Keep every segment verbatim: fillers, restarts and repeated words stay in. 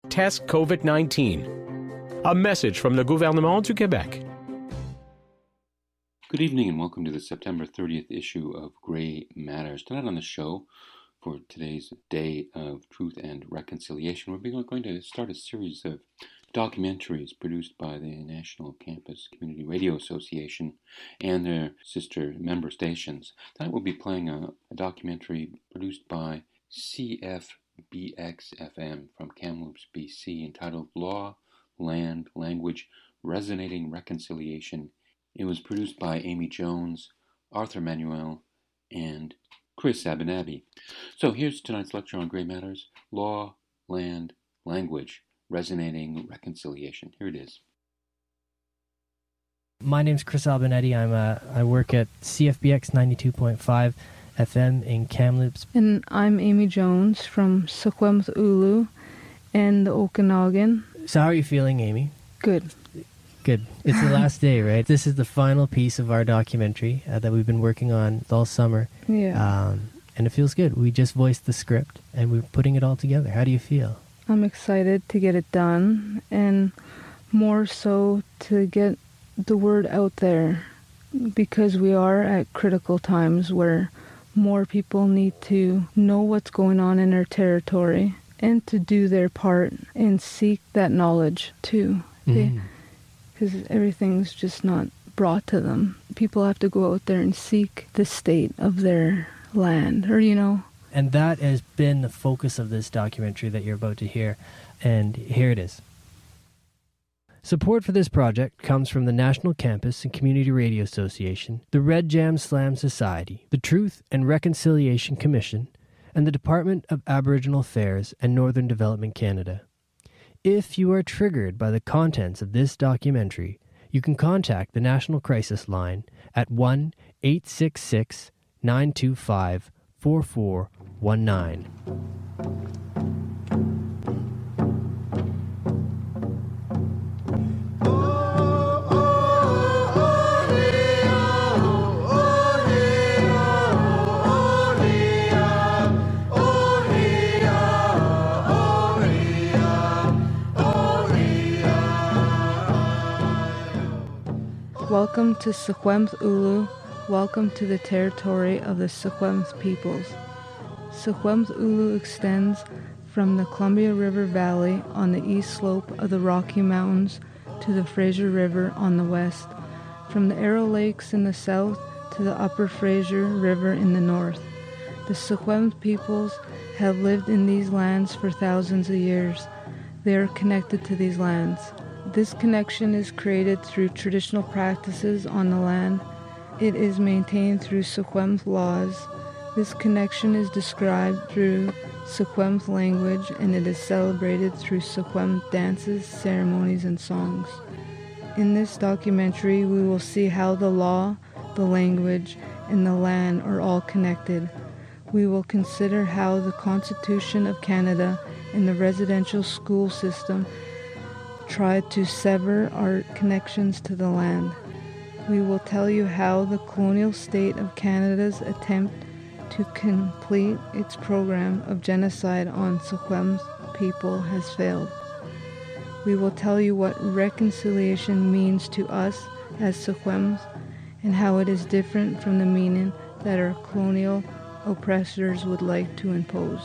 test COVID nineteen. A message from le gouvernement du Québec. Good evening and welcome to the September thirtieth issue of Gray Matters. Tonight on the show, for today's Day of Truth and Reconciliation, we're going to start a series of documentaries produced by the National Campus Community Radio Association and their sister member stations. Tonight we'll be playing a, a documentary produced by C F B X F M from Kamloops, B C, entitled Law, Land, Language, Resonating Reconciliation. It was produced by Amy Jones, Arthur Manuel, and Chris Abernathy. So here's tonight's lecture on Gray Matters, Law, Land, Language, Resonating Reconciliation. Here it is. My name's Chris Abernathy. I'm uh, I work at C F B X ninety-two point five F M in Kamloops. And I'm Amy Jones from Secwepemc Ulu and the Okanagan. So how are you feeling, Amy? Good. Good. It's the last day, right? This is the final piece of our documentary uh, that we've been working on all summer. Yeah. Um, and it feels good. We just voiced the script and we're putting it all together. How do you feel? I'm excited to get it done and more so to get the word out there because we are at critical times where more people need to know what's going on in their territory and to do their part and seek that knowledge too. Mm. Because everything's just not brought to them. People have to go out there and seek the state of their land, or, you know. And that has been the focus of this documentary that you're about to hear. And here it is. Support for this project comes from the National Campus and Community Radio Association, the Red Jam Slam Society, the Truth and Reconciliation Commission, and the Department of Aboriginal Affairs and Northern Development Canada. If you are triggered by the contents of this documentary, you can contact the National Crisis Line at one eight six six, nine two five, four four one nine. Welcome to Secwepemc Ulu. Welcome to the territory of the Secwepemc peoples. Secwepemc Ulu extends from the Columbia River Valley on the east slope of the Rocky Mountains to the Fraser River on the west, from the Arrow Lakes in the south to the Upper Fraser River in the north. The Secwepemc peoples have lived in these lands for thousands of years. They are connected to these lands. This connection is created through traditional practices on the land. It is maintained through Secwepemc laws. This connection is described through Secwepemc language, and it is celebrated through Secwepemc dances, ceremonies, and songs. In this documentary, we will see how the law, the language, and the land are all connected. We will consider how the Constitution of Canada and the residential school system tried to sever our connections to the land. We will tell you how the colonial state of Canada's attempt to complete its program of genocide on Secwepemc people has failed. We will tell you what reconciliation means to us as Secwepemc and how it is different from the meaning that our colonial oppressors would like to impose.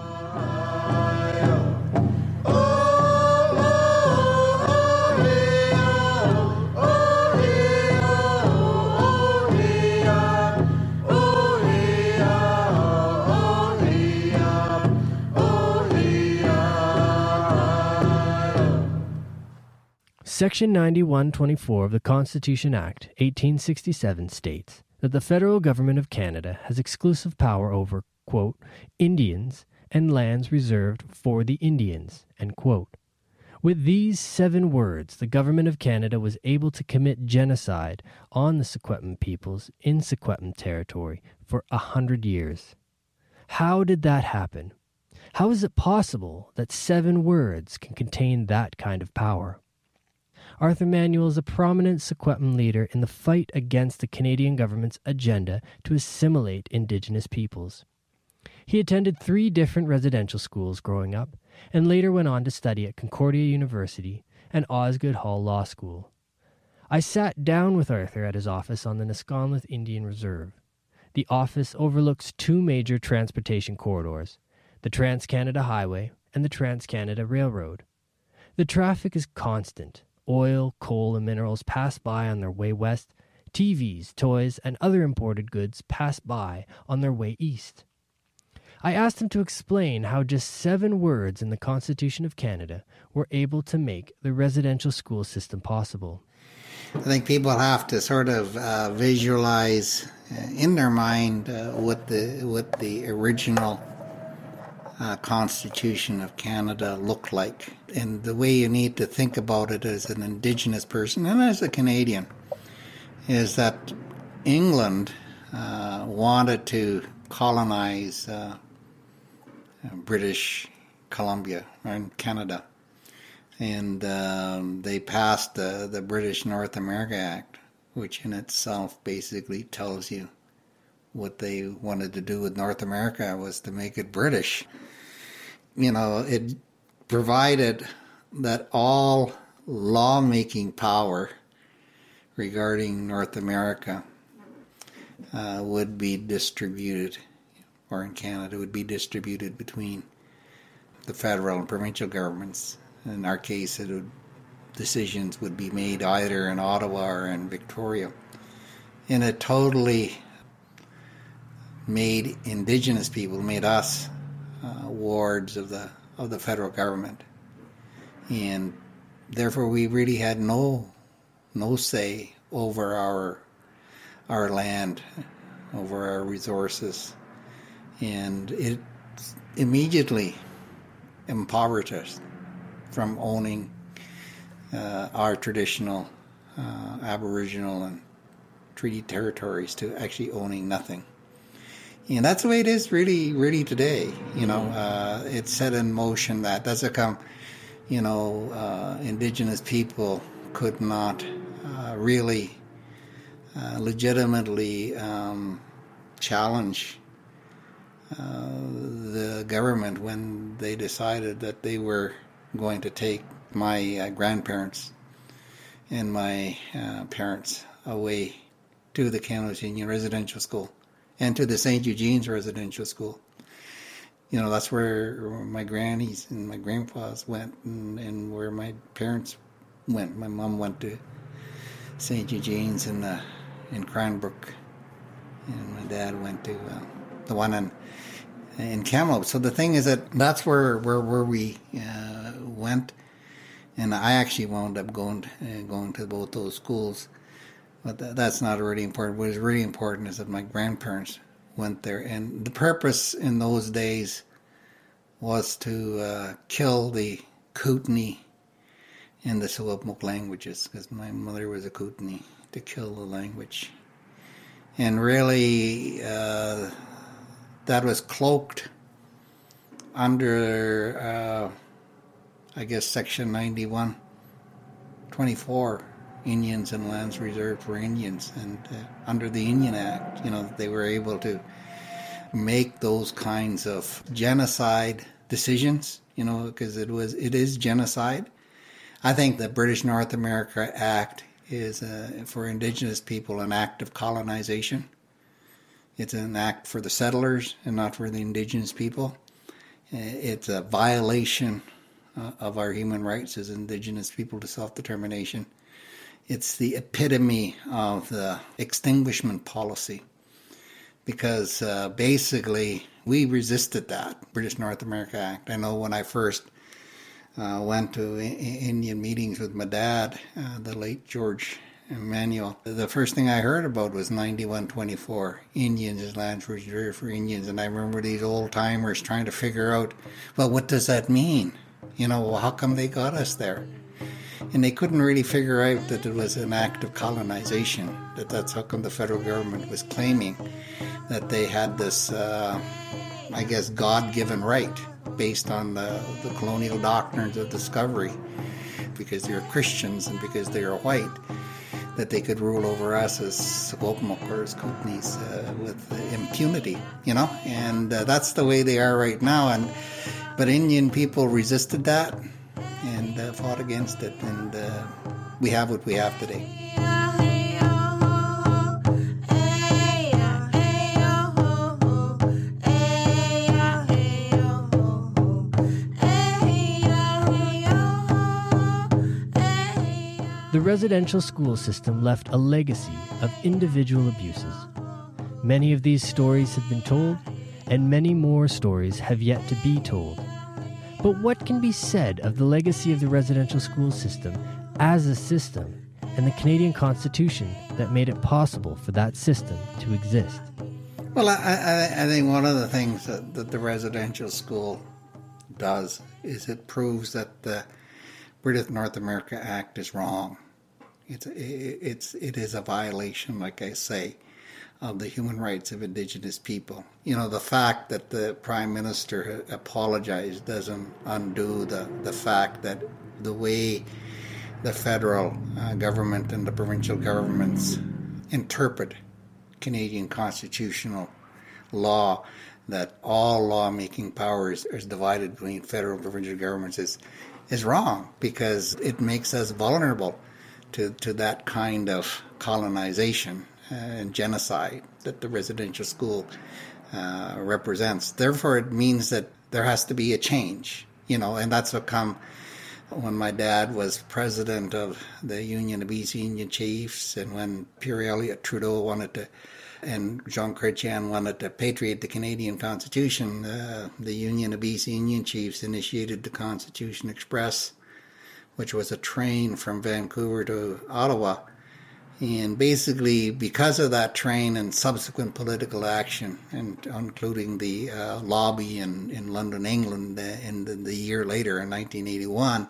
Section ninety-one twenty-four of the Constitution Act, eighteen sixty-seven states that the federal government of Canada has exclusive power over, quote, Indians and lands reserved for the Indians, end quote. With these seven words, the government of Canada was able to commit genocide on the Secwepemc peoples in Secwepemc territory for a hundred years. How did that happen? How is it possible that seven words can contain that kind of power? Arthur Manuel is a prominent Secwepemc leader in the fight against the Canadian government's agenda to assimilate Indigenous peoples. He attended three different residential schools growing up and later went on to study at Concordia University and Osgoode Hall Law School. I sat down with Arthur at his office on the Nisconluth Indian Reserve. The office overlooks two major transportation corridors, the Trans-Canada Highway and the Trans-Canada Railroad. The traffic is constant. Oil, coal, and minerals pass by on their way west. T Vs, toys, and other imported goods pass by on their way east. I asked him to explain how just seven words in the Constitution of Canada were able to make the residential school system possible. I think people have to sort of uh, visualize uh, in their mind uh, what the what the original uh, Constitution of Canada looked like. And the way you need to think about it as an Indigenous person and as a Canadian is that England uh, wanted to colonize uh, British Columbia and Canada. And um, they passed the, the British North America Act, which in itself basically tells you what they wanted to do with North America was to make it British. You know, it provided that all lawmaking power regarding North America uh, would be distributed, or in Canada, would be distributed between the federal and provincial governments. In our case, it would, decisions would be made either in Ottawa or in Victoria. And it totally made Indigenous people, made us uh, wards of the of the federal government. And therefore we really had no no say over our our land, over our resources. And it immediately impoverished us from owning uh, our traditional uh, Aboriginal and treaty territories to actually owning nothing. And that's the way it is really, really today. You know, uh, it's set in motion that that's a come, you know, uh, Indigenous people could not uh, really uh, legitimately um, challenge uh, the government when they decided that they were going to take my uh, grandparents and my uh, parents away to the Kamloops Union Residential School and to the Saint Eugene's Residential School. You know, that's where my grannies and my grandpas went, and, and where my parents went. My mom went to Saint Eugene's in uh, in Cranbrook, and my dad went to uh, the one in in Kamloops. So the thing is that that's where where, where we uh, went, and I actually wound up going to, uh, going to both those schools. But th- that's not really important. What is really important is that my grandparents went there, and the purpose in those days was to uh, kill the Kootenai and the Secwepemc languages, because my mother was a Kootenai, to kill the language. And really, uh, that was cloaked under, uh, I guess, Section ninety-one twenty-four, Indians and lands reserved for Indians. And uh, under the Indian Act, you know, they were able to make those kinds of genocide decisions, you know, because it was it is genocide. I think the British North America Act is, uh, for Indigenous people, an act of colonization. It's an act for the settlers and not for the Indigenous people. It's a violation uh, of our human rights as Indigenous people to self-determination. It's the epitome of the extinguishment policy, because uh, basically we resisted that British North America Act. I know when I first uh, went to I- Indian meetings with my dad, uh, the late George Emmanuel, the first thing I heard about was ninety-one twenty-four, Indians as lands reserved for Indians. And I remember these old timers trying to figure out, well, what does that mean? You know, well, how come they got us there? And they couldn't really figure out that it was an act of colonization, that that's how come the federal government was claiming that they had this, uh, I guess, God-given right based on the, the colonial doctrines of discovery, because they were Christians and because they were white, that they could rule over us as Secwepemc or as Kootenays uh, with impunity, you know? And uh, that's the way they are right now. And But Indian people resisted that and uh, fought against it, and uh, we have what we have today. The residential school system left a legacy of individual abuses. Many of these stories have been told, and many more stories have yet to be told. But what can be said of the legacy of the residential school system as a system and the Canadian Constitution that made it possible for that system to exist? Well, I, I, I think one of the things that, that the residential school does is it proves that the British North America Act is wrong. It's it's it is a violation, like I say, of the human rights of Indigenous people. You know, the fact that the Prime Minister apologized doesn't undo the, the fact that the way the federal uh, government and the provincial governments interpret Canadian constitutional law, that all lawmaking powers is divided between federal and provincial governments, is is wrong, because it makes us vulnerable to, to that kind of colonization uh, and genocide that the residential school uh, represents. Therefore, it means that there has to be a change, you know, and that's what come when my dad was president of the Union of B C Indian Chiefs, and when Pierre Elliott Trudeau wanted to, and Jean Chrétien wanted to patriate the Canadian Constitution, uh, the Union of B C Indian Chiefs initiated the Constitution Express, which was a train from Vancouver to Ottawa. And basically, because of that train and subsequent political action, and including the uh, lobby in, in London, England, uh, in the, the year later in nineteen eighty-one,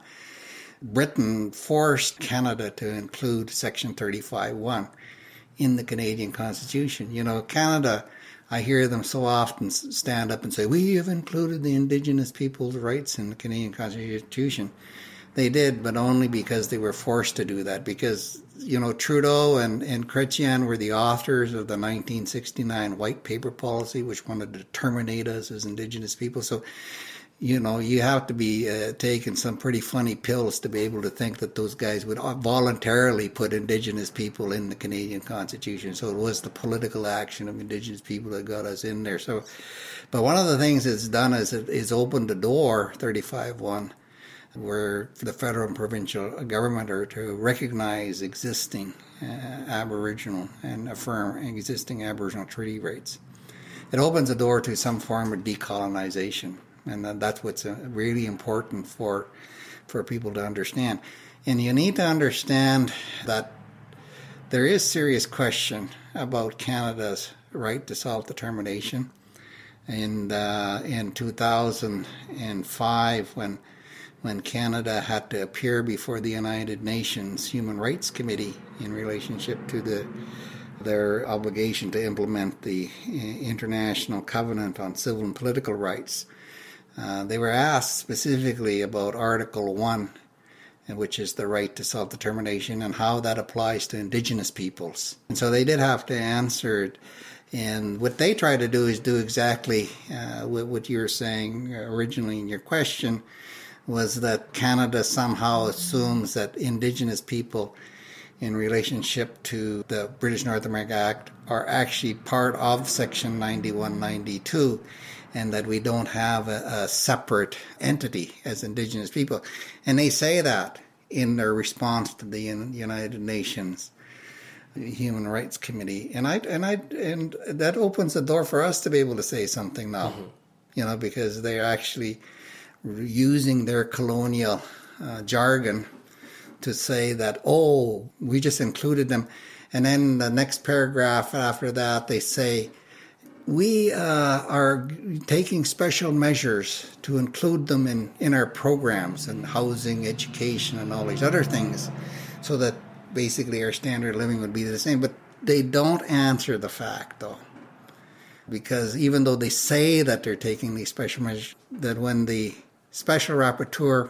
Britain forced Canada to include Section thirty-five one in the Canadian Constitution. You know, Canada, I hear them so often stand up and say, we have included the Indigenous people's rights in the Canadian Constitution. They did, but only because they were forced to do that, because, you know, Trudeau and, and Chrétien were the authors of the nineteen sixty-nine White Paper policy, which wanted to terminate us as Indigenous people. So, you know, you have to be uh, taking some pretty funny pills to be able to think that those guys would voluntarily put Indigenous people in the Canadian Constitution. So it was the political action of Indigenous people that got us in there. So, but one of the things it's done is it is opened the door, thirty-five one, where the federal and provincial government are to recognize existing uh, Aboriginal and affirm existing Aboriginal treaty rights. It opens the door to some form of decolonization, and that's what's really important for for people to understand. And you need to understand that there is serious question about Canada's right to self-determination. And uh, in two thousand five, when when Canada had to appear before the United Nations Human Rights Committee in relationship to the their obligation to implement the International Covenant on Civil and Political Rights, uh, they were asked specifically about Article one, which is the right to self-determination, and how that applies to Indigenous peoples. And so they did have to answer it. And what they try to do is do exactly uh, what you were saying originally in your question, was that Canada somehow assumes that Indigenous people in relationship to the British North America Act are actually part of Section ninety-one ninety-two, and that we don't have a, a separate entity as Indigenous people. And they say that in their response to the United Nations Human Rights Committee. And I and I and that opens the door for us to be able to say something now, mm-hmm. you know, because they're actually using their colonial uh, jargon to say that, oh, we just included them. And then the next paragraph after that, they say, we uh, are taking special measures to include them in, in our programs and housing, education, and all these other things, so that basically our standard of living would be the same. But they don't answer the fact, though, because even though they say that they're taking these special measures, that when the Special Rapporteur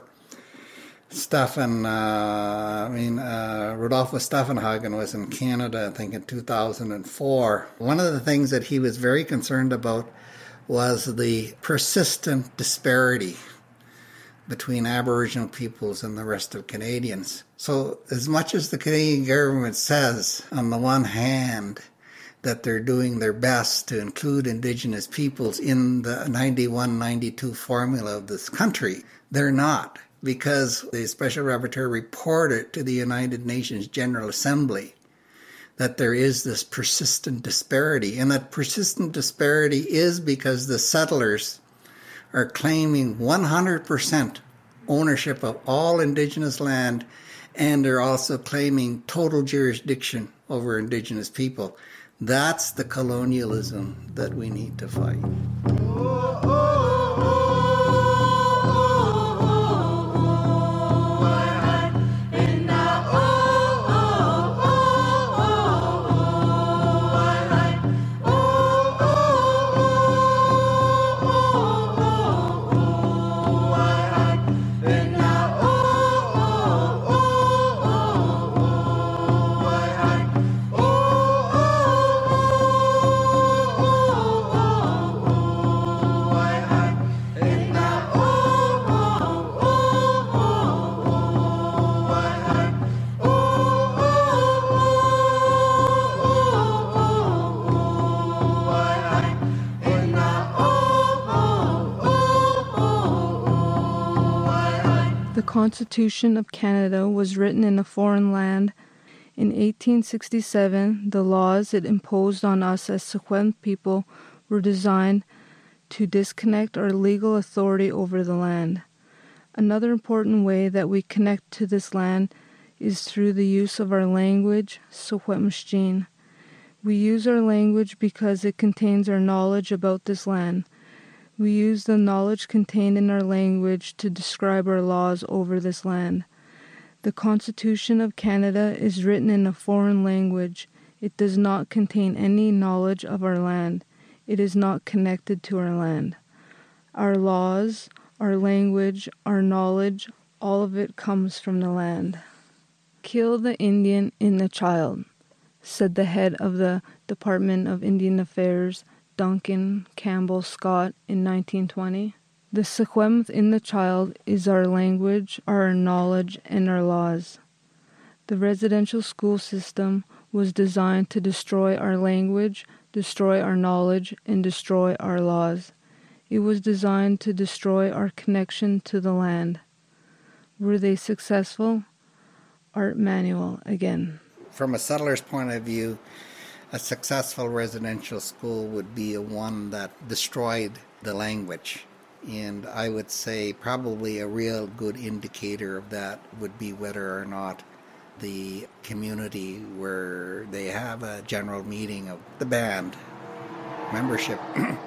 Stefan, uh, I mean, uh, Rodolfo Steffenhagen was in Canada, I think, in two thousand four. One of the things that he was very concerned about was the persistent disparity between Aboriginal peoples and the rest of Canadians. So as much as the Canadian government says, on the one hand, that they're doing their best to include Indigenous peoples in the ninety-one ninety-two formula of this country, they're not, because the Special Rapporteur reported to the United Nations General Assembly that there is this persistent disparity, and that persistent disparity is because the settlers are claiming one hundred percent ownership of all Indigenous land, and they're also claiming total jurisdiction over Indigenous people. That's the colonialism that we need to fight. The Constitution of Canada was written in a foreign land. In eighteen sixty-seven, the laws it imposed on us as Secwepemc people were designed to disconnect our legal authority over the land. Another important way that we connect to this land is through the use of our language, Secwepemctsín. We use our language because it contains our knowledge about this land. We use the knowledge contained in our language to describe our laws over this land. The Constitution of Canada is written in a foreign language. It does not contain any knowledge of our land. It is not connected to our land. Our laws, our language, our knowledge, all of it comes from the land. Kill the Indian in the child, said the head of the Department of Indian Affairs, Duncan Campbell Scott, in nineteen twenty. The Secwepemc in the child is our language, our knowledge, and our laws. The residential school system was designed to destroy our language, destroy our knowledge, and destroy our laws. It was designed to destroy our connection to the land. Were they successful? Art Manuel again. From a settler's point of view, a successful residential school would be a one that destroyed the language. And I would say probably a real good indicator of that would be whether or not the community where they have a general meeting of the band membership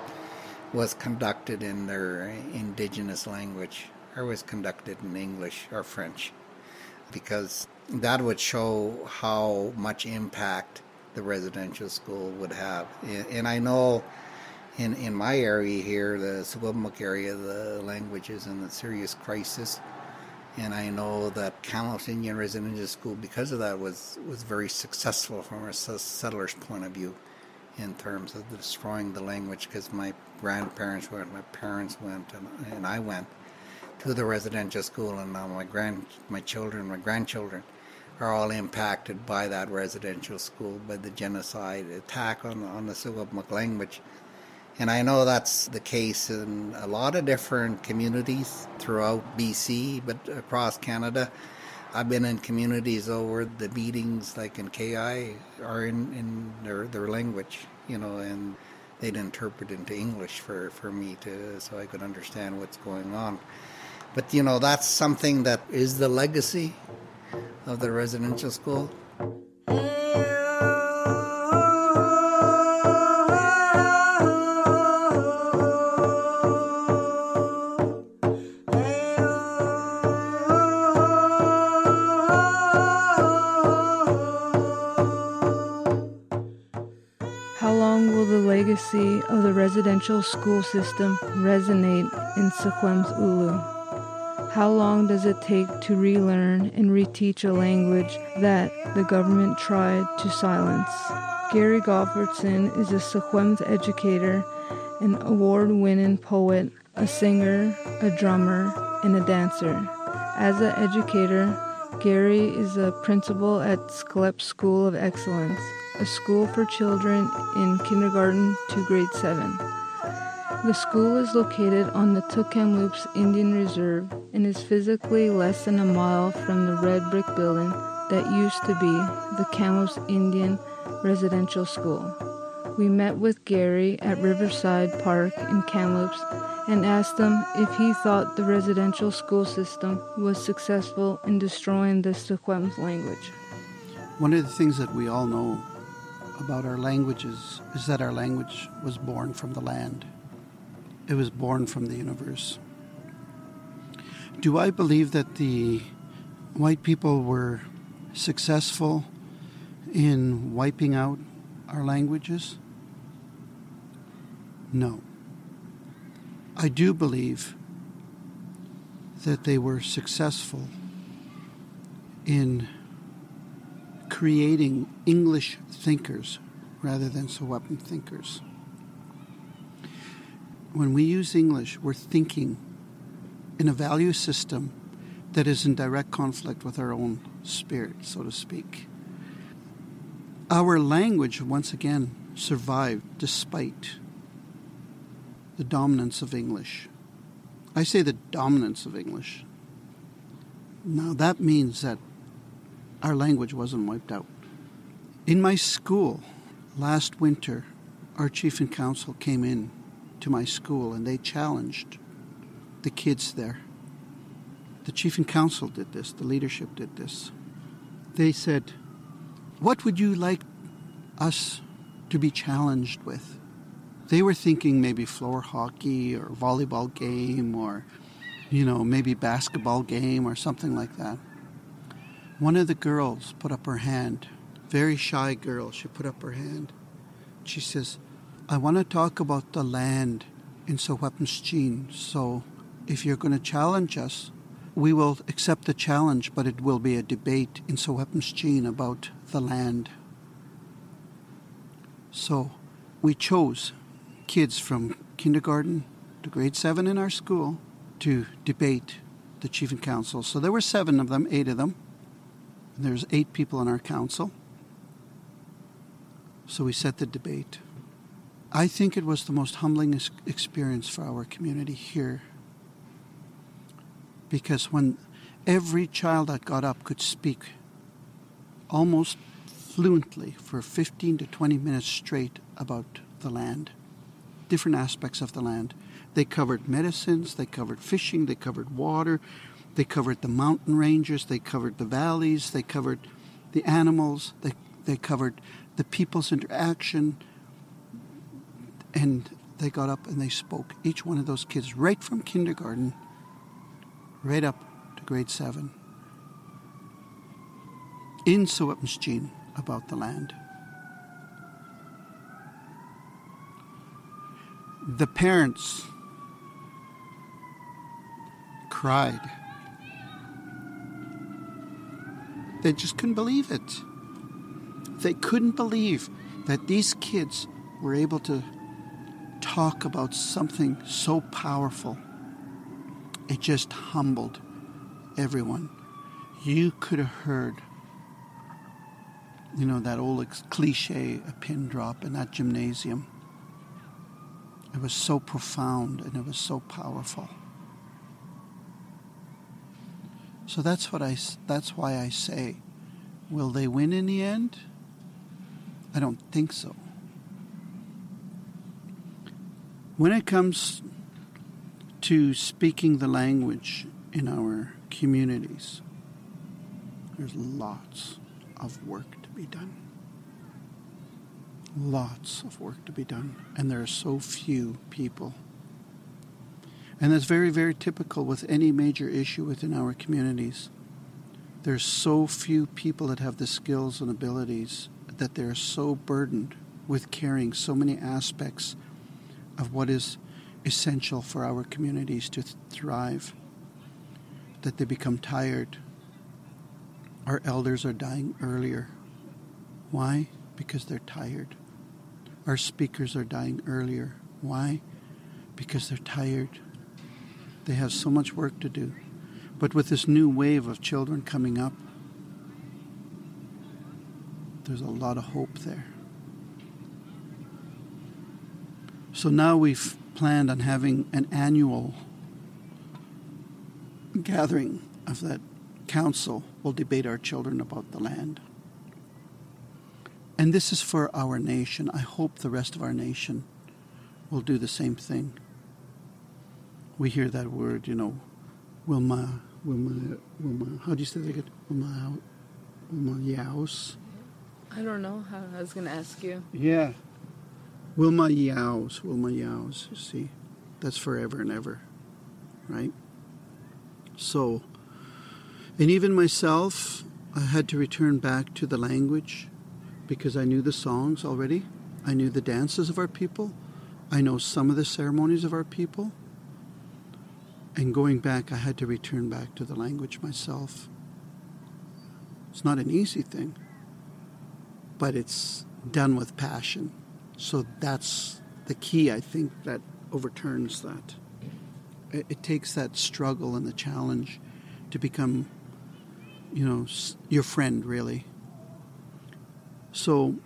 was conducted in their Indigenous language or was conducted in English or French, because that would show how much impact the residential school would have. And I know in, in my area here, the Secwepemc area, the language is in a serious crisis. And I know that Kamloops Indian Residential School, because of that, was, was very successful from a settler's point of view in terms of destroying the language, because my grandparents went, my parents went, and, and I went to the residential school, and now my grand, my children, my grandchildren are all impacted by that residential school, by the genocide attack on, on the Secwepemc language. And I know that's the case in a lot of different communities throughout B C, but across Canada. I've been in communities over the meetings, like in K I, are in, in their, their language, you know, and they'd interpret into English for, for me to, so I could understand what's going on. But, you know, that's something that is the legacy of the residential school. How long will the legacy of the residential school system resonate in Secwepemc-Ulu? How long does it take to relearn and reteach a language that the government tried to silence? Gary Goffredson is a Secwepemc educator an award-winning poet, a singer, a drummer, and a dancer. As an educator, Gary is a principal at Sklep School of Excellence, a school for children in kindergarten to grade seven. The school is located on the Tuk-Kamloops Indian Reserve and is physically less than a mile from the red brick building that used to be the Kamloops Indian Residential School. We met with Gary at Riverside Park in Kamloops and asked him if he thought the residential school system was successful in destroying the Secwepemc language. One of the things that we all know about our languages is that our language was born from the land. It was born from the universe. Do I believe that the white people were successful in wiping out our languages? No. I do believe that they were successful in creating English thinkers rather than Secwepemc thinkers. When we use English, we're thinking in a value system that is in direct conflict with our own spirit, so to speak. Our language, once again, survived despite the dominance of English. I say the dominance of English. Now that means that our language wasn't wiped out. In my school, last winter, our chief and council came in to my school and they challenged the kids there. The chief and council did this, the leadership did this. They said, what would you like us to be challenged with? They were thinking maybe floor hockey or volleyball game or, you know, maybe basketball game or something like that. One of the girls put up her hand, very shy girl, she put up her hand. She says, I want to talk about the land in Secwepemc. So if you're going to challenge us, we will accept the challenge, but it will be a debate in Secwepemc about the land. So we chose kids from kindergarten to grade seven in our school to debate the chief and council. So there were seven of them, eight of them. There's eight people in our council. So we set the debate. I think it was the most humbling experience for our community here. Because when every child that got up could speak almost fluently for fifteen to twenty minutes straight about the land, different aspects of the land. They covered medicines, they covered fishing, they covered water, they covered the mountain ranges, they covered the valleys, they covered the animals, they, they covered the people's interaction, and they got up and they spoke. Each one of those kids, right from kindergarten, right up to grade seven, in Secwepemc about the land. The parents cried. They just couldn't believe it. They couldn't believe that these kids were able to talk about something so powerful. It just humbled everyone. You could have heard, you know, that old cliche, a pin drop in that gymnasium. It was so profound and it was so powerful. So that's what I. That's why I say, will they win in the end? I don't think so. When it comes to speaking the language in our communities, there's lots of work to be done. Lots of work to be done. And there are so few people. And that's very, very typical with any major issue within our communities. There's so few people that have the skills and abilities that they're so burdened with carrying so many aspects of what is essential for our communities to th- thrive, that they become tired. Our elders are dying earlier. Why? Because they're tired. Our speakers are dying earlier. Why? because they're tired. They have so much work to do. But with this new wave of children coming up, there's a lot of hope there. So now we've planned on having an annual gathering of that council. We'll debate our children about the land. And this is for our nation. I hope the rest of our nation will do the same thing. We hear that word, you know, Wilma, Wilma, Wilma, how do you say that again? Wilma, Wilma Yaus? I don't know. How I was going to ask you. Yeah. Wilma Yaus, Wilma Yaus, you see. That's forever and ever, right? So, and even myself, I had to return back to the language because I knew the songs already. I knew the dances of our people. I know some of the ceremonies of our people. And going back, I had to return back to the language myself. It's not an easy thing, but it's done with passion. So that's the key, I think, that overturns that. It, it takes that struggle and the challenge to become, you know, your friend, really. So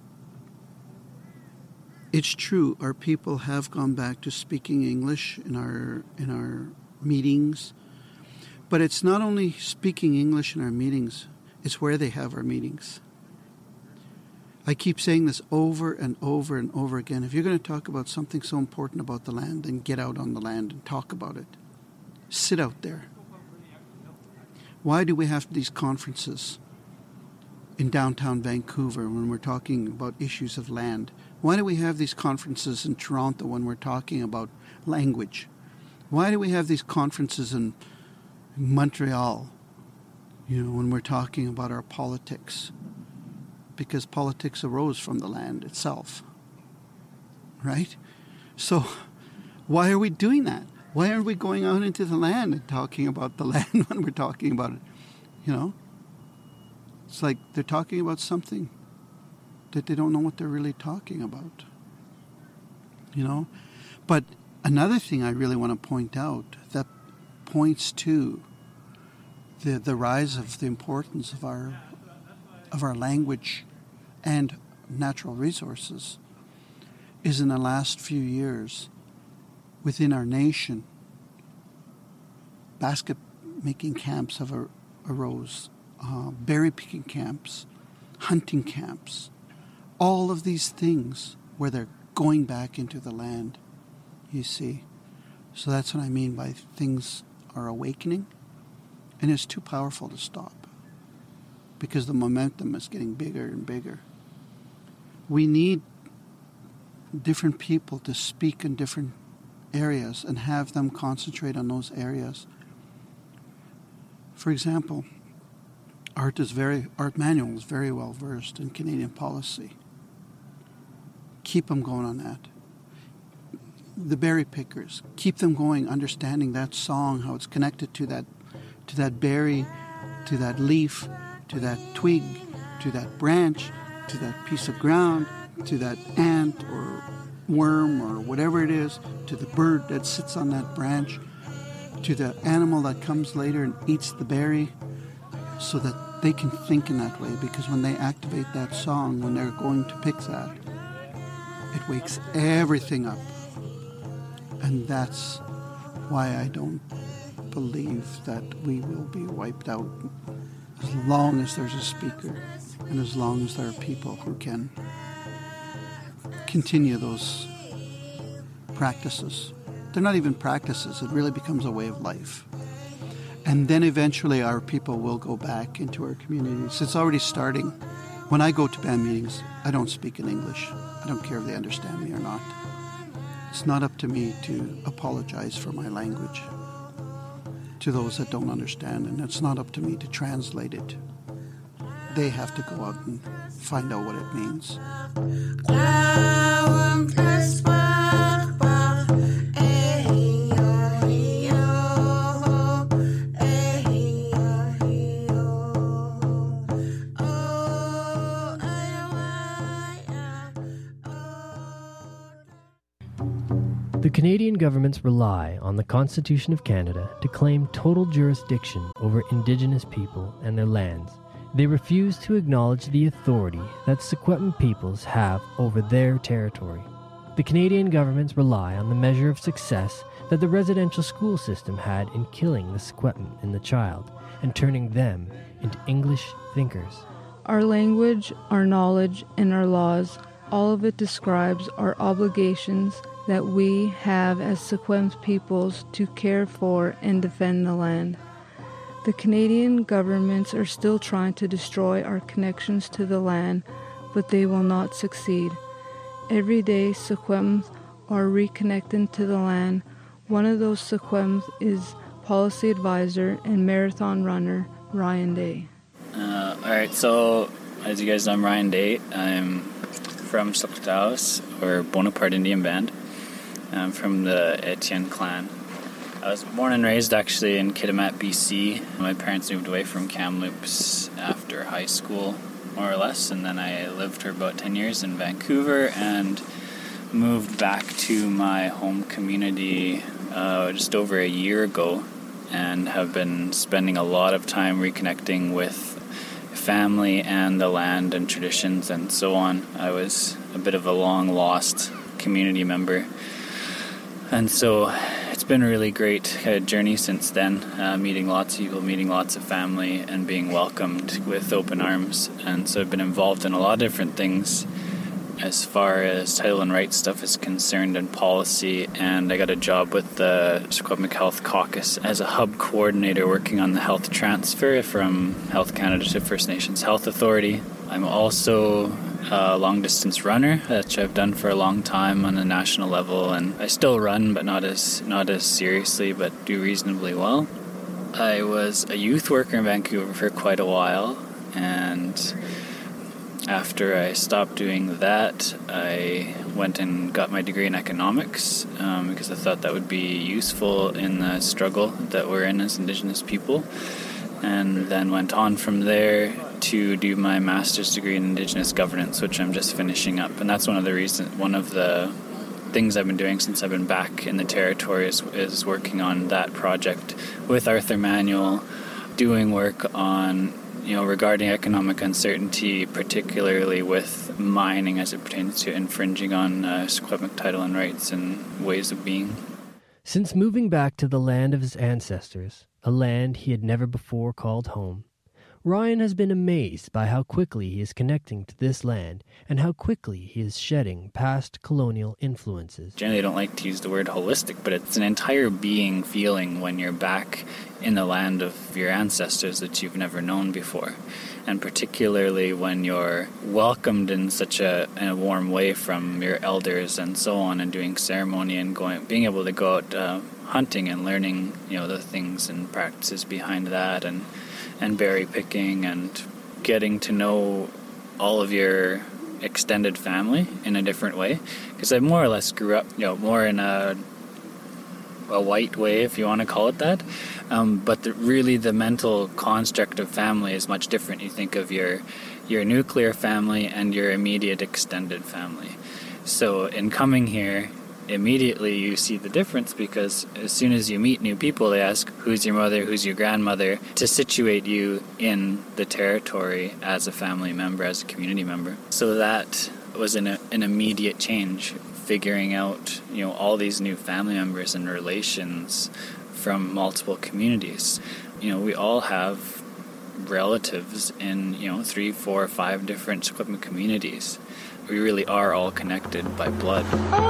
it's true, our people have gone back to speaking English in our in our meetings. But it's not only speaking English in our meetings, it's where they have our meetings. I keep saying this over and over and over again. If you're going to talk about something so important about the land, then get out on the land and talk about it. Sit out there. Why do we have these conferences in downtown Vancouver when we're talking about issues of land? Why do we have these conferences in Toronto when we're talking about language? Why do we have these conferences in Montreal, you know, when we're talking about our politics? Because politics arose from the land itself, right? So why are we doing that? Why aren't we going out into the land and talking about the land when we're talking about it? You know? It's like they're talking about something that they don't know what they're really talking about. You know? But another thing I really want to point out that points to the the rise of the importance of our of our language and natural resources is in the last few years within our nation, basket making camps have ar- arose, uh, berry picking camps, hunting camps, all of these things where they're going back into the land, you see. So that's what I mean by things are awakening, and it's too powerful to stop because the momentum is getting bigger and bigger. We need different people to speak in different areas and have them concentrate on those areas. For example, Art is very Art Manuel is very well versed in Canadian policy. Keep them going on that. The berry pickers, keep them going, understanding that song, how it's connected to that to that berry, to that leaf, to that twig, to that branch, to that piece of ground, to that ant or worm or whatever it is, to the bird that sits on that branch, to the animal that comes later and eats the berry, so that they can think in that way. Because when they activate that song, when they're going to pick that, it wakes everything up. And that's why I don't believe that we will be wiped out as long as there's a speaker and as long as there are people who can continue those practices. They're not even practices. It really becomes a way of life. And then eventually our people will go back into our communities. It's already starting. When I go to band meetings, I don't speak in English. I don't care if they understand me or not. It's not up to me to apologize for my language to those that don't understand, and it's not up to me to translate it. They have to go out and find out what it means. The Canadian governments rely on the Constitution of Canada to claim total jurisdiction over Indigenous people and their lands. They refuse to acknowledge the authority that Secwepemc peoples have over their territory. The Canadian governments rely on the measure of success that the residential school system had in killing the Secwepemc in the child and turning them into English thinkers. Our language, our knowledge, and our laws, all of it describes our obligations that we have as Secwepemc peoples to care for and defend the land. The Canadian governments are still trying to destroy our connections to the land, but they will not succeed. Every day, Secwepemc are reconnecting to the land. One of those Secwepemc is policy advisor and marathon runner Ryan Day. Uh, Alright, so as you guys know, I'm Ryan Day. I'm from Soktaos, or Bonaparte Indian Band. I'm from the Etienne clan. I was born and raised actually in Kitimat, B C. My parents moved away from Kamloops after high school, more or less, and then I lived for about ten years in Vancouver and moved back to my home community uh, just over a year ago, and have been spending a lot of time reconnecting with family and the land and traditions and so on. I was a bit of a long-lost community member, and so it's been a really great uh, journey since then, uh, meeting lots of people, meeting lots of family, and being welcomed with open arms. And so I've been involved in a lot of different things as far as title and rights stuff is concerned and policy, and I got a job with the Secwepemc Health Caucus as a hub coordinator working on the health transfer from Health Canada to First Nations Health Authority. I'm also a long-distance runner, which I've done for a long time on a national level, and I still run, but not as not as seriously, but do reasonably well. I was a youth worker in Vancouver for quite a while, and after I stopped doing that, I went and got my degree in economics um, because I thought that would be useful in the struggle that we're in as Indigenous people, and then went on from there to do my master's degree in Indigenous governance, which I'm just finishing up. And that's one of the reasons, one of the things I've been doing since I've been back in the territory is, is working on that project with Arthur Manuel, doing work on, you know, regarding economic uncertainty, particularly with mining as it pertains to infringing on uh, Secwepemc title and rights and ways of being. Since moving back to the land of his ancestors, a land he had never before called home, Ryan has been amazed by how quickly he is connecting to this land and how quickly he is shedding past colonial influences. Generally, I don't like to use the word holistic, but it's an entire being feeling when you're back in the land of your ancestors that you've never known before. And particularly when you're welcomed in such a, in a warm way from your elders and so on, and doing ceremony and going, being able to go out uh, hunting and learning, you know, the things and practices behind that, and and berry picking, and getting to know all of your extended family in a different way. Because I more or less grew up, you know, more in a a white way, if you want to call it that. Um, but the, really the mental construct of family is much different. You think of your your nuclear family and your immediate extended family. So in coming here, immediately you see the difference, because as soon as you meet new people, they ask, who's your mother, who's your grandmother, to situate you in the territory as a family member, as a community member. So that was an, an immediate change, figuring out, you know, all these new family members and relations from multiple communities. You know, we all have relatives in, you know, three, four, five different Secwepemc communities. We really are all connected by blood.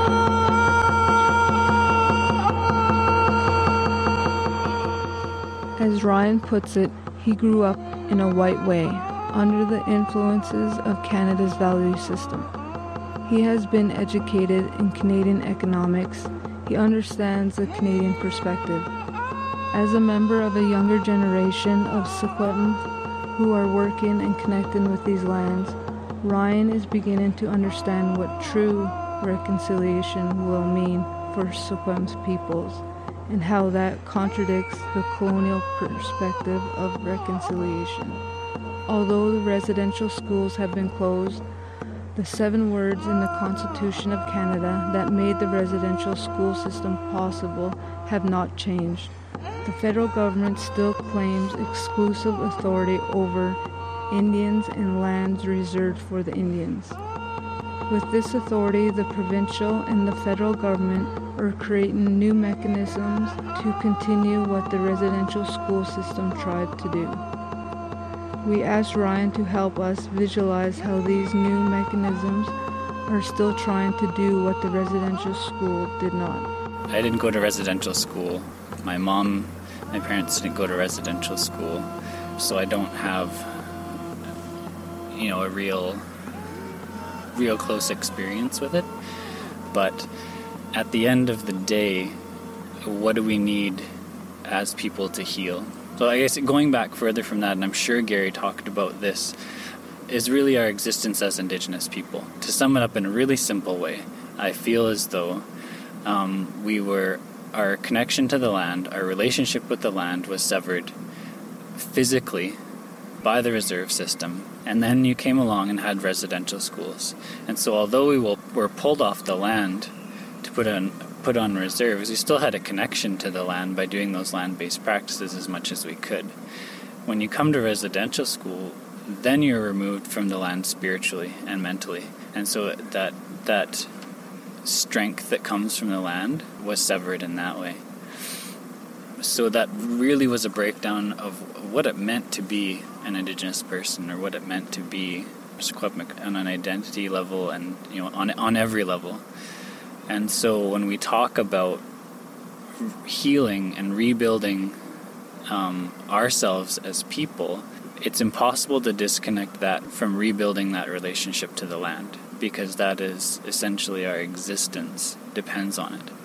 As Ryan puts it, he grew up in a white way, under the influences of Canada's value system. He has been educated in Canadian economics. He understands the Canadian perspective. As a member of a younger generation of Secwepemc who are working and connecting with these lands, Ryan is beginning to understand what true reconciliation will mean for Secwepemc peoples, and how that contradicts the colonial perspective of reconciliation. Although the residential schools have been closed, The seven words in the Constitution of Canada that made the residential school system possible have not changed. The federal government still claims exclusive authority over Indians and lands reserved for the Indians. With this authority, the provincial and the federal government are creating new mechanisms to continue what the residential school system tried to do. We asked Ryan to help us visualize how these new mechanisms are still trying to do what the residential school did not. I didn't go to residential school. My mom, my parents didn't go to residential school, so I don't have, you know, a real, real close experience with it. But at the end of the day, what do we need as people to heal? So I guess going back further from that, and I'm sure Gary talked about this, is really our existence as Indigenous people. To sum it up in a really simple way, I feel as though um, we were, our connection to the land, our relationship with the land was severed physically by the reserve system. And then you came along and had residential schools. And so although we will, were pulled off the land to put on put on reserves, we still had a connection to the land by doing those land-based practices as much as we could. When you come to residential school, then you're removed from the land spiritually and mentally. And so that that strength that comes from the land was severed in that way. So that really was a breakdown of what it meant to be an Indigenous person, or what it meant to be Secwepemc on an identity level, and you know on on every level. And so when we talk about healing and rebuilding um, ourselves as people, it's impossible to disconnect that from rebuilding that relationship to the land, because that is essentially our existence depends on it.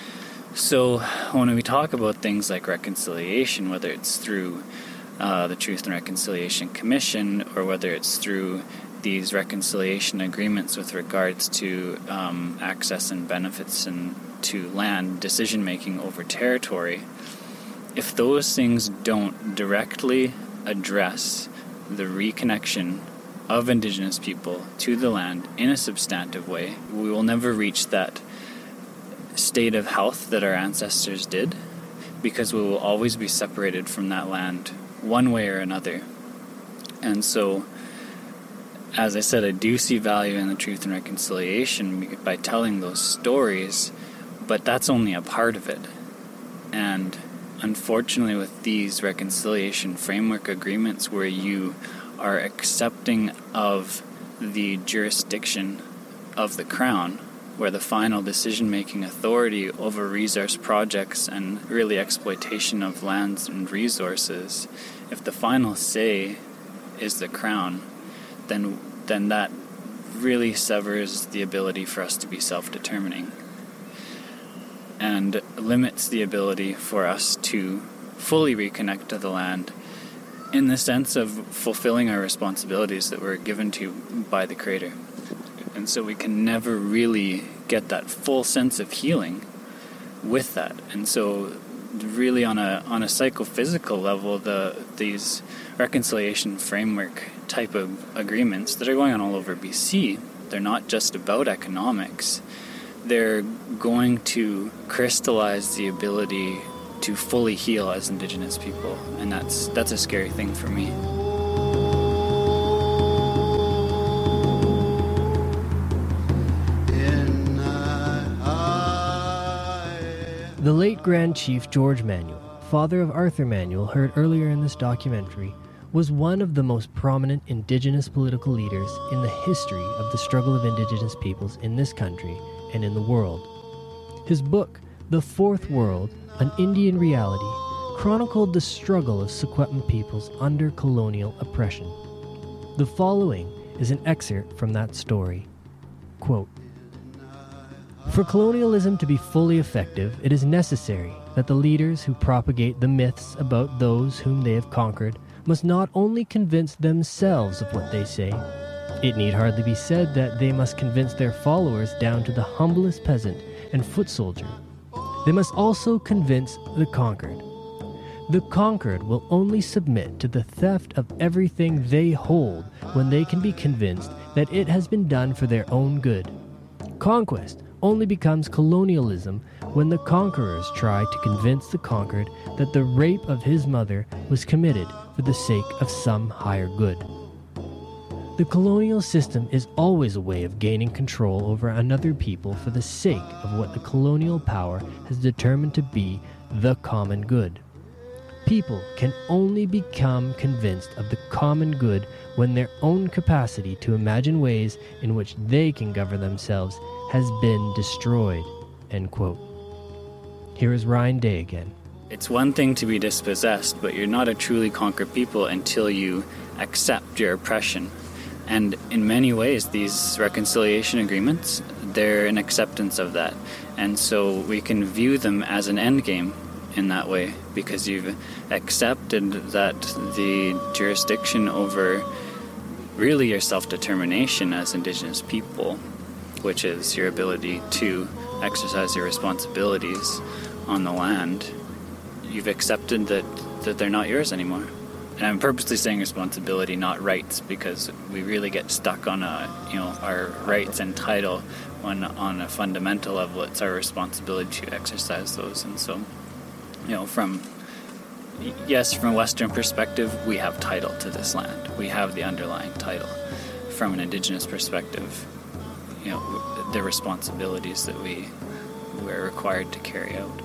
So when we talk about things like reconciliation, whether it's through uh, the Truth and Reconciliation Commission, or whether it's through these reconciliation agreements with regards to um, access and benefits and to land decision-making over territory, if those things don't directly address the reconnection of Indigenous people to the land in a substantive way, we will never reach that state of health that our ancestors did, because we will always be separated from that land one way or another. And so, as I said, I do see value in the Truth and Reconciliation by telling those stories, but that's only a part of it. And unfortunately, with these reconciliation framework agreements where you are accepting of the jurisdiction of the Crown, where the final decision-making authority over resource projects and really exploitation of lands and resources, if the final say is the Crown, then then that really severs the ability for us to be self-determining and limits the ability for us to fully reconnect to the land in the sense of fulfilling our responsibilities that we're given to by the Creator. And so we can never really get that full sense of healing with that. And so really on a on a psychophysical level, the these reconciliation framework type of agreements that are going on all over B C, they're not just about economics. They're going to crystallize the ability to fully heal as Indigenous people, and that's that's a scary thing for me. The late Grand Chief George Manuel, father of Arthur Manuel, heard earlier in this documentary, was one of the most prominent Indigenous political leaders in the history of the struggle of Indigenous peoples in this country and in the world. His book, The Fourth World, An Indian Reality, chronicled the struggle of Secwepemc peoples under colonial oppression. The following is an excerpt from that story. Quote, "For colonialism to be fully effective, it is necessary that the leaders who propagate the myths about those whom they have conquered must not only convince themselves of what they say, it need hardly be said that they must convince their followers down to the humblest peasant and foot soldier. They must also convince the conquered. The conquered will only submit to the theft of everything they hold when they can be convinced that it has been done for their own good. Conquest only becomes colonialism when the conquerors try to convince the conquered that the rape of his mother was committed for the sake of some higher good. The colonial system is always a way of gaining control over another people for the sake of what the colonial power has determined to be the common good. People can only become convinced of the common good when their own capacity to imagine ways in which they can govern themselves has been destroyed." End quote. Here is Ryan Day again. It's one thing to be dispossessed, but you're not a truly conquered people until you accept your oppression. And in many ways, these reconciliation agreements, they're an acceptance of that. And so we can view them as an endgame in that way, because you've accepted that the jurisdiction over really your self-determination as Indigenous people, which is your ability to exercise your responsibilities on the land, you've accepted that, that they're not yours anymore. And I'm purposely saying responsibility, not rights, because we really get stuck on a, you know, our rights and title when on a fundamental level it's our responsibility to exercise those. And so, you know, from, yes, from a Western perspective, we have title to this land. We have the underlying title. From an Indigenous perspective, you know, the responsibilities that we we're required to carry out.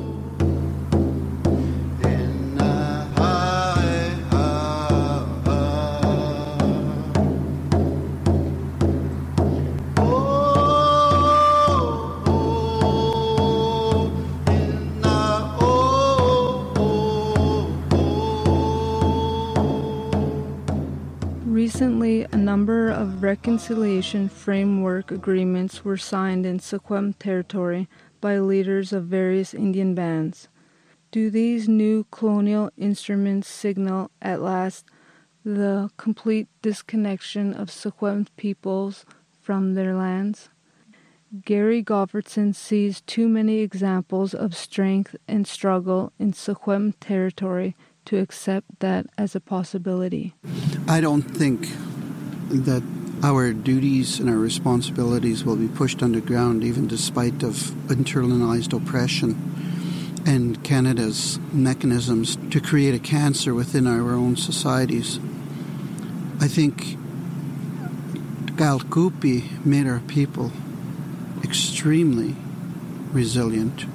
Recently, a number of reconciliation framework agreements were signed in Secwepemc territory by leaders of various Indian bands. Do these new colonial instruments signal, at last, the complete disconnection of Secwepemc peoples from their lands? Gary Govertson sees too many examples of strength and struggle in Secwepemc territory to accept that as a possibility. I don't think that our duties and our responsibilities will be pushed underground, even despite of internalized oppression and Canada's mechanisms to create a cancer within our own societies. I think Galkupi made our people extremely resilient.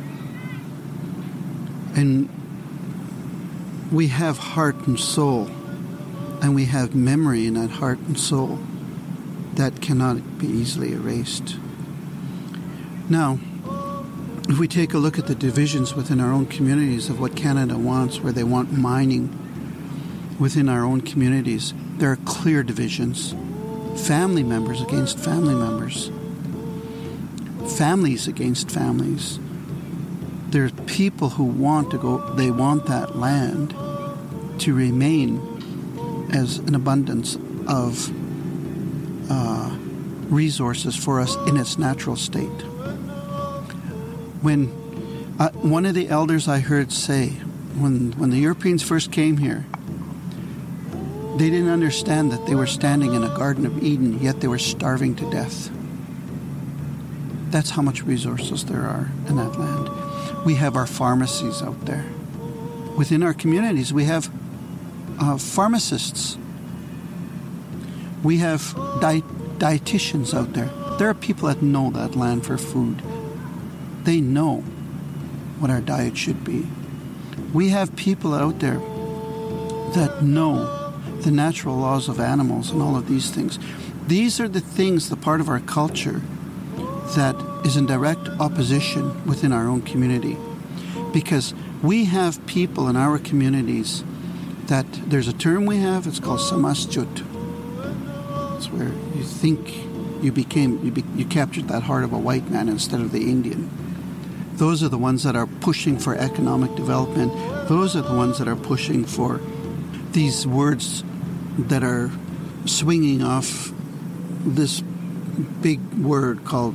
And we have heart and soul, and we have memory in that heart and soul that cannot be easily erased. Now, if we take a look at the divisions within our own communities of what Canada wants, where they want mining within our own communities, there are clear divisions. Family members against family members. Families against families. There's people who want to go, they want that land to remain as an abundance of uh, resources for us in its natural state. When uh, one of the elders I heard say, when, when the Europeans first came here, they didn't understand that they were standing in a Garden of Eden, yet they were starving to death. That's how much resources there are in that land. We have our pharmacies out there. Within our communities, we have uh, pharmacists. We have di- dietitians out there. There are people that know that land for food. They know what our diet should be. We have people out there that know the natural laws of animals and all of these things. These are the things, the part of our culture that is in direct opposition within our own community. Because we have people in our communities that, there's a term we have, it's called samaschut. It's where you think you became, you, be, you captured that heart of a white man instead of the Indian. Those are the ones that are pushing for economic development. Those are the ones that are pushing for these words that are swinging off this big word called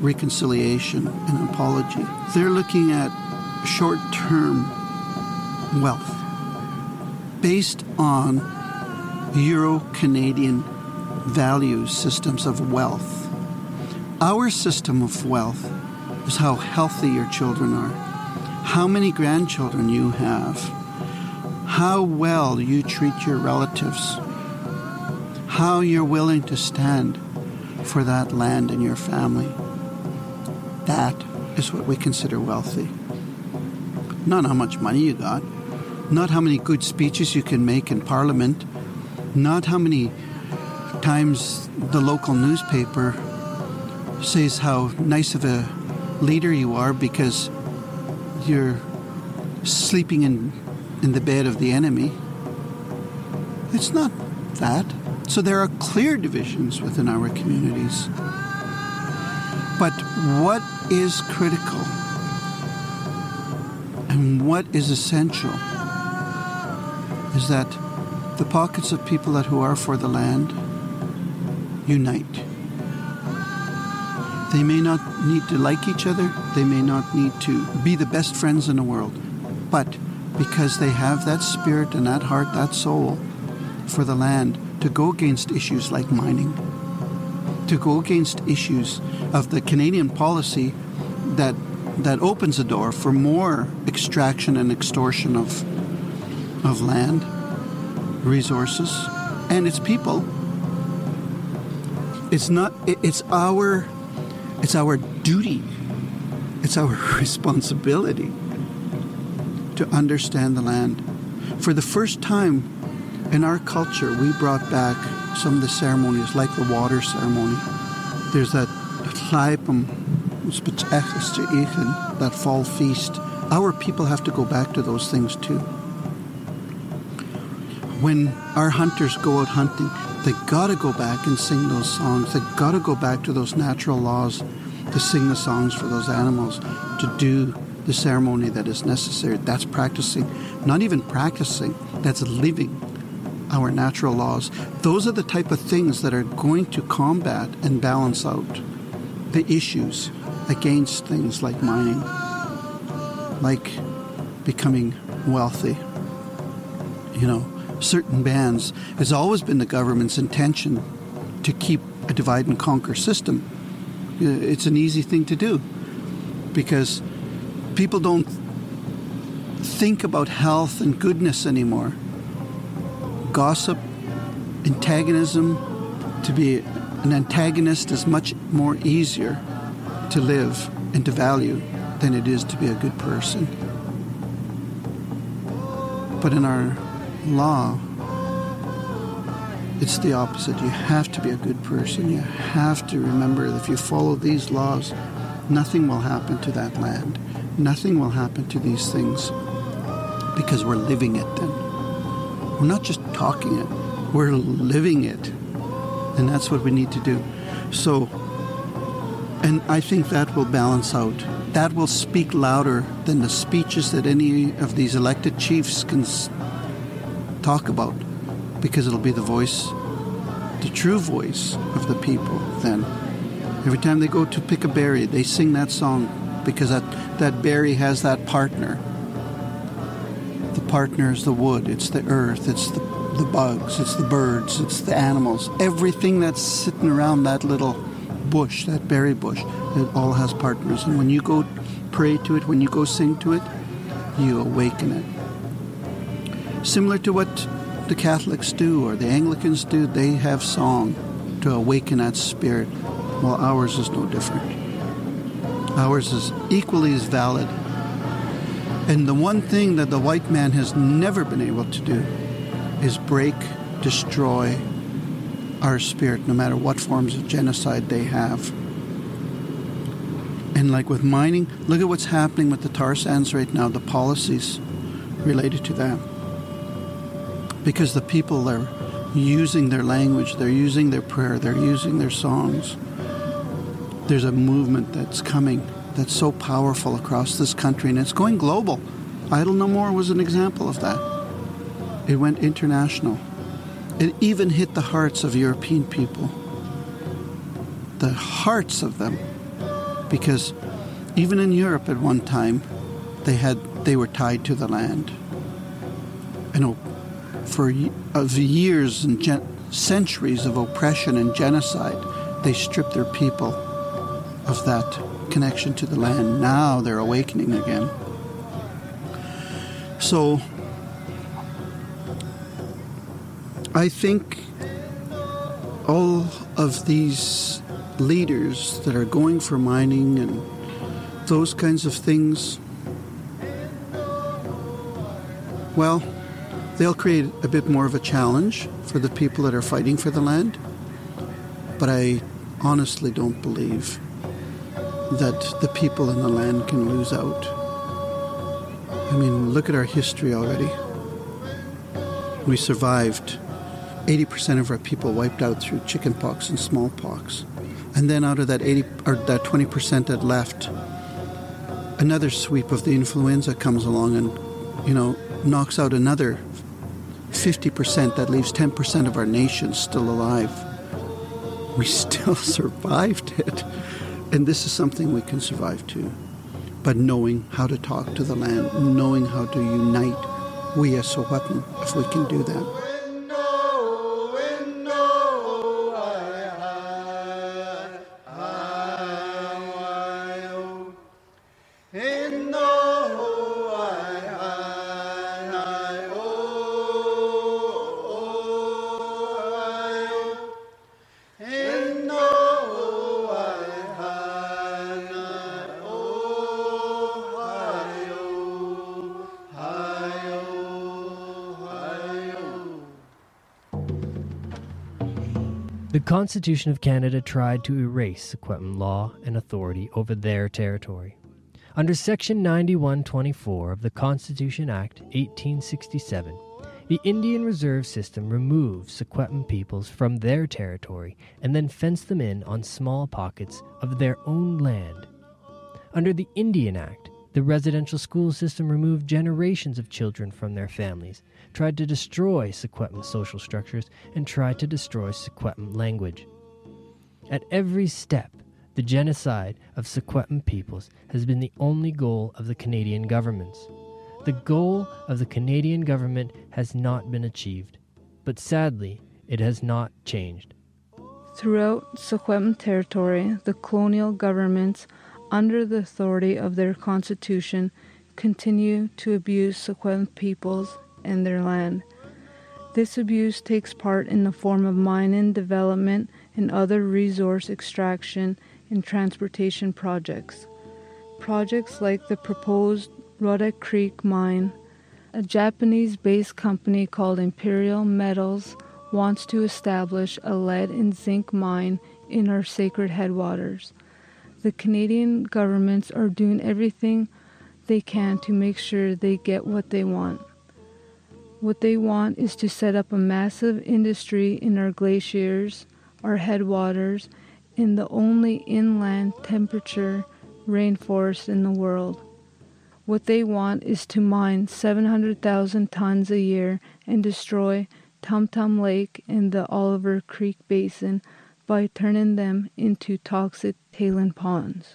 reconciliation and apology. They're looking at short-term wealth based on Euro-Canadian value systems of wealth. Our system of wealth is how healthy your children are, how many grandchildren you have, how well you treat your relatives, how you're willing to stand for that land and your family. That is what we consider wealthy. Not how much money you got, not how many good speeches you can make in Parliament, not how many times the local newspaper says how nice of a leader you are because you're sleeping in, in the bed of the enemy. It's not that. So there are clear divisions within our communities. But what is critical and what is essential is that the pockets of people that who are for the land unite. They may not need to like each other, they may not need to be the best friends in the world, but because they have that spirit and that heart, that soul for the land, to go against issues like mining, to go against issues of the Canadian policy that that opens the door for more extraction and extortion of of land, resources, and its people. It's not. It's our. It's our duty. It's our responsibility to understand the land. For the first time in our culture, we brought back some of the ceremonies, like the water ceremony. There's that Tlaipum, that fall feast. Our people have to go back to those things too. When our hunters go out hunting, they gotta go back and sing those songs. They gotta go back to those natural laws to sing the songs for those animals, to do the ceremony that is necessary. That's practicing, not even practicing, that's living our natural laws. Those are the type of things that are going to combat and balance out the issues against things like mining, like becoming wealthy. You know, certain bans. It's always been the government's intention to keep a divide and conquer system. It's an easy thing to do because people don't think about health and goodness anymore. Gossip, antagonism, to be an antagonist is much more easier to live and to value than it is to be a good person. But in our law, it's the opposite. You have to be a good person. You have to remember that if you follow these laws, nothing will happen to that land. Nothing will happen to these things because we're living it then. We're not just talking it, we're living it. And that's what we need to do. So, and I think that will balance out. That will speak louder than the speeches that any of these elected chiefs can talk about, because it'll be the voice, the true voice of the people then. Every time they go to pick a berry, they sing that song because that, that berry has that partner. The partner is the wood, it's the earth, it's the, the bugs, it's the birds, it's the animals. Everything that's sitting around that little bush, that berry bush, it all has partners. And when you go pray to it, when you go sing to it, you awaken it. Similar to what the Catholics do or the Anglicans do, they have song to awaken that spirit. Well, ours is no different. Ours is equally as valid. And the one thing that the white man has never been able to do is break, destroy our spirit, no matter what forms of genocide they have. And like with mining, look at what's happening with the tar sands right now, the policies related to that. Because the people are using their language, they're using their prayer, they're using their songs. There's a movement that's coming that's so powerful across this country, and it's going global. Idle No More was an example of that. It went international. It even hit the hearts of European people. The hearts of them. Because even in Europe at one time, they had they were tied to the land. you know, for of years and gen- centuries of oppression and genocide, they stripped their people of that connection to the land. Now they're awakening again. So I think all of these leaders that are going for mining and those kinds of things, well, they'll create a bit more of a challenge for the people that are fighting for the land. But I honestly don't believe that the people in the land can lose out. I mean, look at our history already. We survived. eighty percent of our people wiped out through chickenpox and smallpox. And then out of that eighty or that twenty percent that left, another sweep of the influenza comes along and, you know, knocks out another fifty percent. That leaves ten percent of our nation still alive. We still survived it. And this is something we can survive too. But knowing how to talk to the land, knowing how to unite, we as Secwepemc, if we can do that. The Constitution of Canada tried to erase Secwepemc law and authority over their territory. Under Section ninety-one twenty-four of the Constitution Act eighteen sixty-seven, the Indian Reserve System removed Secwepemc peoples from their territory and then fenced them in on small pockets of their own land. Under the Indian Act, the residential school system removed generations of children from their families, tried to destroy Secwepemc social structures, and tried to destroy Secwepemc language. At every step, the genocide of Secwepemc peoples has been the only goal of the Canadian governments. The goal of the Canadian government has not been achieved, but sadly, it has not changed. Throughout Secwepemc territory, the colonial governments, under the authority of their constitution, continue to abuse Secwepemc peoples and their land. This abuse takes part in the form of mining development and other resource extraction and transportation projects. Projects like the proposed Ruddock Creek mine. A Japanese-based company called Imperial Metals wants to establish a lead and zinc mine in our sacred headwaters. The Canadian governments are doing everything they can to make sure they get what they want. What they want is to set up a massive industry in our glaciers, our headwaters, in the only inland temperature rainforest in the world. What they want is to mine seven hundred thousand tons a year and destroy Tum Tum Lake and the Oliver Creek Basin by turning them into toxic tailing ponds.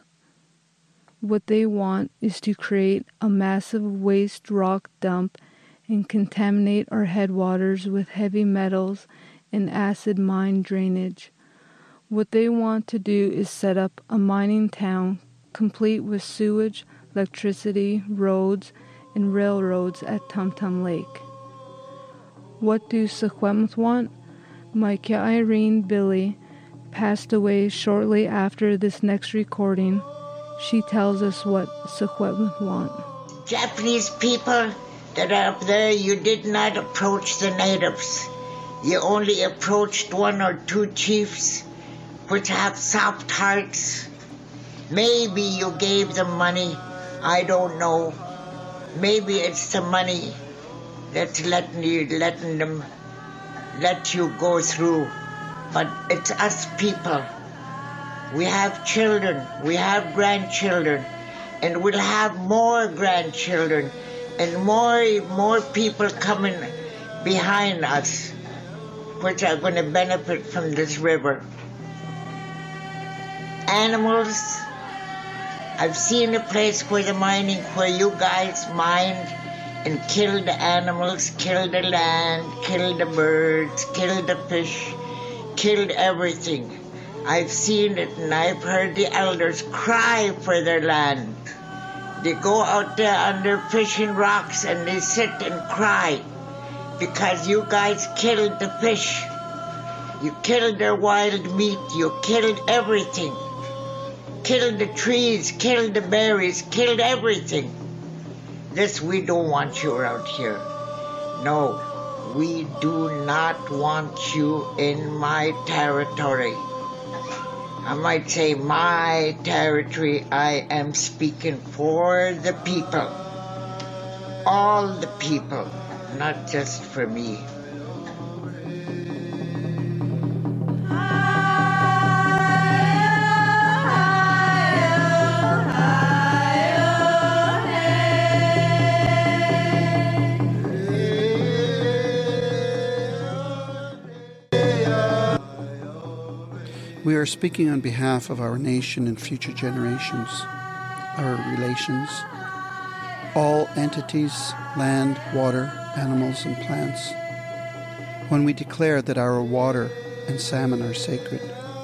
What they want is to create a massive waste rock dump and contaminate our headwaters with heavy metals and acid mine drainage. What they want to do is set up a mining town complete with sewage, electricity, roads, and railroads at Tum Tum Lake. What do Secwepemc want? My Kia Irene Billy passed away shortly after this next recording. She tells us what Secwepemc want. Japanese people that are up there, you did not approach the natives. You only approached one or two chiefs which have soft hearts. Maybe you gave them money. I don't know. Maybe it's the money that's letting you, letting them let you go through. But it's us people. We have children, we have grandchildren, and we'll have more grandchildren and more, more people coming behind us, which are going to benefit from this river. Animals, I've seen a place where the mining, where you guys mined, and kill the animals, kill the land, kill the birds, kill the fish, killed everything. I've seen it and I've heard the elders cry for their land. They go out there under fishing rocks and they sit and cry because you guys killed the fish. You killed their wild meat. You killed everything. Killed the trees, killed the berries, killed everything. This, we don't want you out here. No, we do not want you in my territory. I might say my territory. I am speaking for the people. All the people, not just for me. We are speaking on behalf of our nation and future generations, our relations, all entities, land, water, animals, and plants, when we declare that our water and salmon are sacred.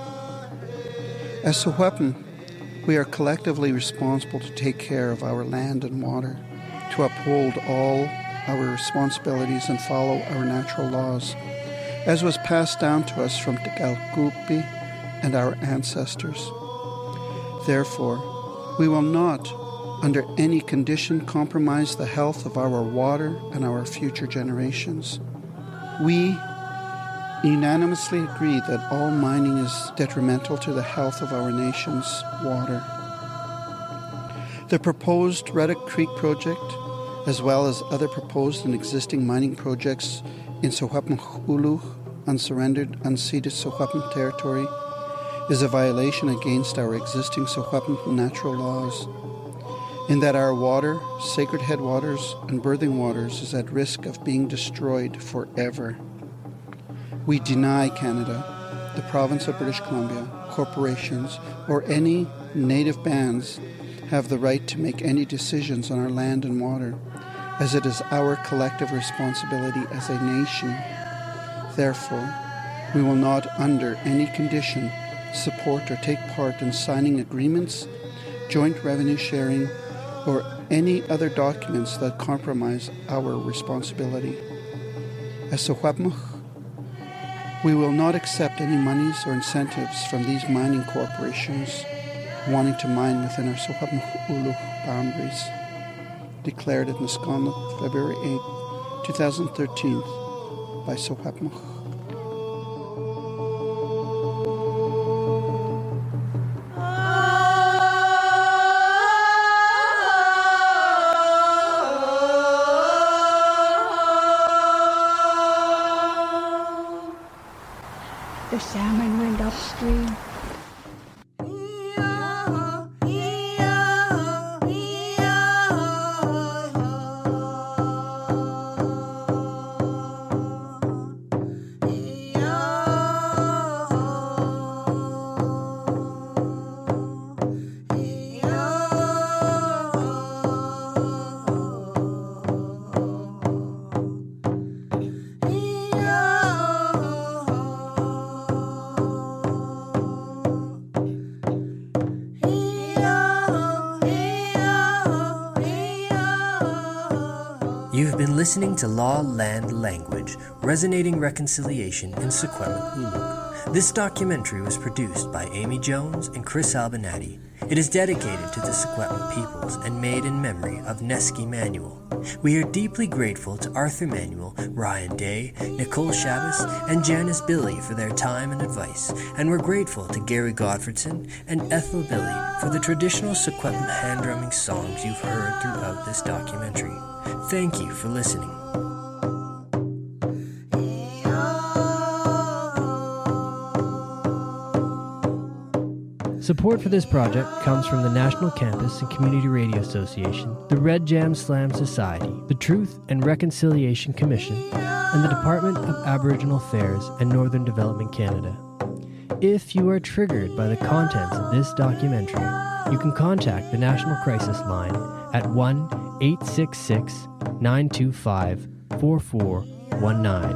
As Secwepemc, we are collectively responsible to take care of our land and water, to uphold all our responsibilities and follow our natural laws, as was passed down to us from Tegalkupi and our ancestors. Therefore, we will not, under any condition, compromise the health of our water and our future generations. We unanimously agree that all mining is detrimental to the health of our nation's water. The proposed Reddick Creek project, as well as other proposed and existing mining projects in Secwepemc Ulu, unsurrendered, unceded Secwepemc territory, is a violation against our existing Secwepemc natural laws, in that our water, sacred headwaters, and birthing waters is at risk of being destroyed forever. We deny Canada, the province of British Columbia, corporations, or any native bands have the right to make any decisions on our land and water, as it is our collective responsibility as a nation. Therefore, we will not, under any condition, support or take part in signing agreements, joint revenue sharing, or any other documents that compromise our responsibility. As Secwepemc, we will not accept any monies or incentives from these mining corporations wanting to mine within our Secwepemc Ulu boundaries. Declared at Nisconnet, February eighth, twenty thirteen, by Secwepemc. The salmon went upstream. You've been listening to Law, Land, Language, Resonating Reconciliation in Secwepemc Uluk. This documentary was produced by Amy Jones and Chris Albanati. It is dedicated to the Secwepemc peoples and made in memory of Neski Manuel. We are deeply grateful to Arthur Manuel, Ryan Day, Nicole Chavez, and Janice Billy for their time and advice, and we're grateful to Gary Godfredson and Ethel Billy for the traditional Secwepemc hand-drumming songs you've heard throughout this documentary. Thank you for listening. Support for this project comes from the National Campus and Community Radio Association, the Red Jam Slam Society, the Truth and Reconciliation Commission, and the Department of Aboriginal Affairs and Northern Development Canada. If you are triggered by the contents of this documentary, you can contact the National Crisis Line at one eight six six, nine two five, four four one nine.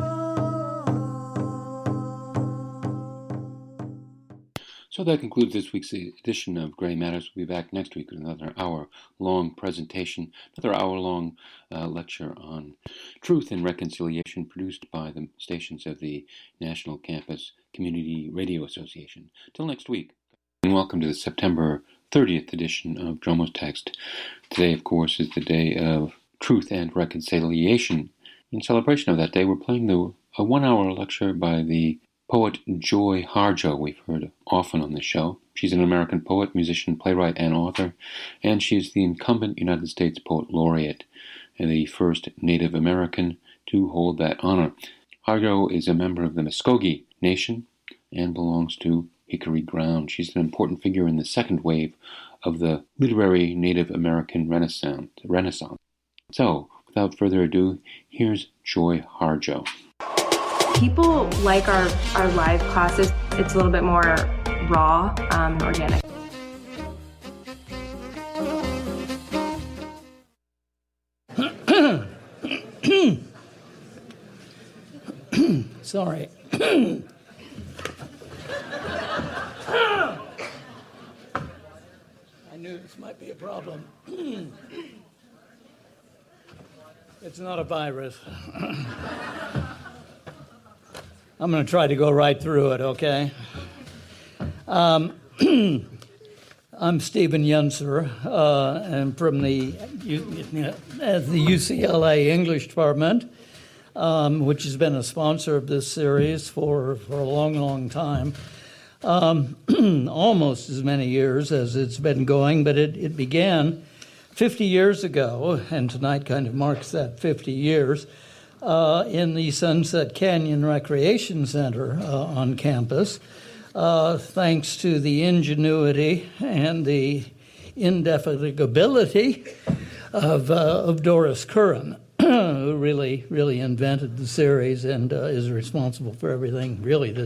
So that concludes this week's edition of Grey Matters. We'll be back next week with another hour-long presentation, another hour-long uh, lecture on truth and reconciliation produced by the stations of the National Campus Community Radio Association. Till next week, and welcome to the September thirtieth edition of Jomo's Text. Today, of course, is the day of truth and reconciliation. In celebration of that day, we're playing the, a one-hour lecture by the poet Joy Harjo, we've heard often on the show. She's an American poet, musician, playwright, and author, and she is the incumbent United States Poet Laureate and the first Native American to hold that honor. Harjo is a member of the Muskogee Nation and belongs to Hickory Ground. She's an important figure in the second wave of the literary Native American Renaissance. Renaissance. So, without further ado, here's Joy Harjo. People like our, our live classes. It's a little bit more raw, um, organic. Sorry. I knew this might be a problem. It's not a virus. I'm going to try to go right through it, okay? Um, I'm Stephen Yunser, uh, and from the uh, the U C L A English Department, um, which has been a sponsor of this series for, for a long, long time. Um, almost as many years as it's been going, but it, it began fifty years ago, and tonight kind of marks that fifty years. Uh, in the Sunset Canyon Recreation Center uh, on campus, uh, thanks to the ingenuity and the indefatigability of, uh, of Doris Curran, who really, really invented the series and uh, is responsible for everything, really, that